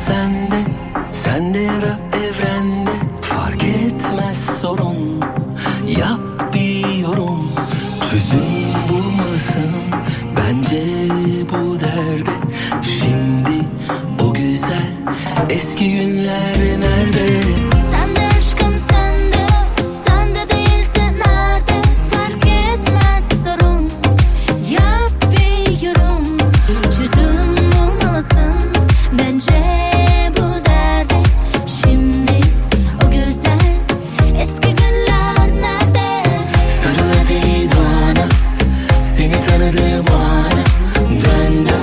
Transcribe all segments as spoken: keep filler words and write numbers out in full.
sende, sende ya da evrende, fark etmez sorun. Yap bir yorum, çözüm bulmasın bence bu derde. Şimdi o güzel eski günler nerede? Sende aşkım sende, sende değilse nerede? Fark etmez sorun. Yap bir yorum, çözüm bulmalısın bence bu derde. Şimdi o güzel eski günler nerede? Sarıl hadi doğana, seni tanıdığım ana. Dön dön.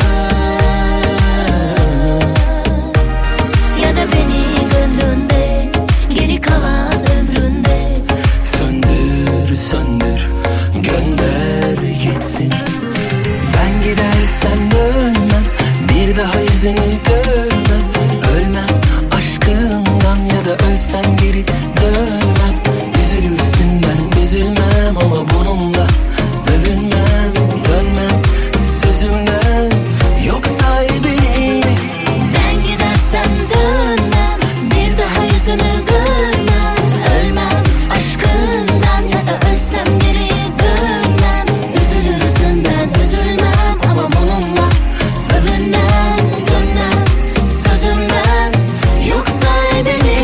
Ya da beni gönlünde, geri kalan ömründe. Söndür söndür, gönder gitsin. Ben gidersem dönmem, bir daha yüzünü görmem. Ölmem aşkından, ya da ölsem geri dönmem. Üzülürsün ben üzülmem, ama bununla övünmem. Dönmem sözümden, yok sahibini. Ben gidersem dönmem, bir daha yüzünü görmem. Ölmem aşkından, ya da ölsem geri dönmem. Üzülürsün ben üzülmem, ama bununla övünmem. Dönmem sözümden, yok sahibini.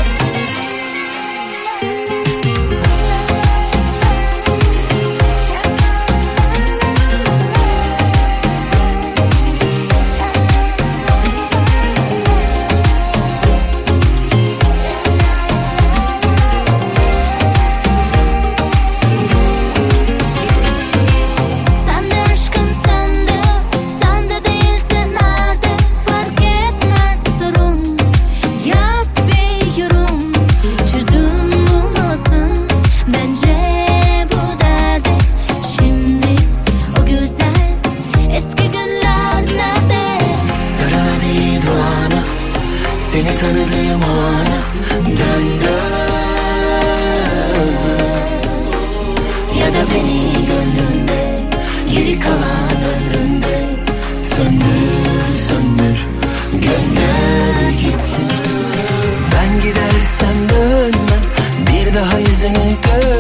Sende aşkım sende, sende değilse nerede? Fark etmez sorun. Yap bir yorum, çözüm bulmalısın bence bu derde. Şimdi o güzel eski günler nerede? Sarıl hadi doğana, seni tanıdığım ana. Dön dön. Ya da beni gönlünde, geri kalan ömründe. Söndür söndür, gönder gitsin. Ben gidersem dönmem, bir daha yüzünü gör.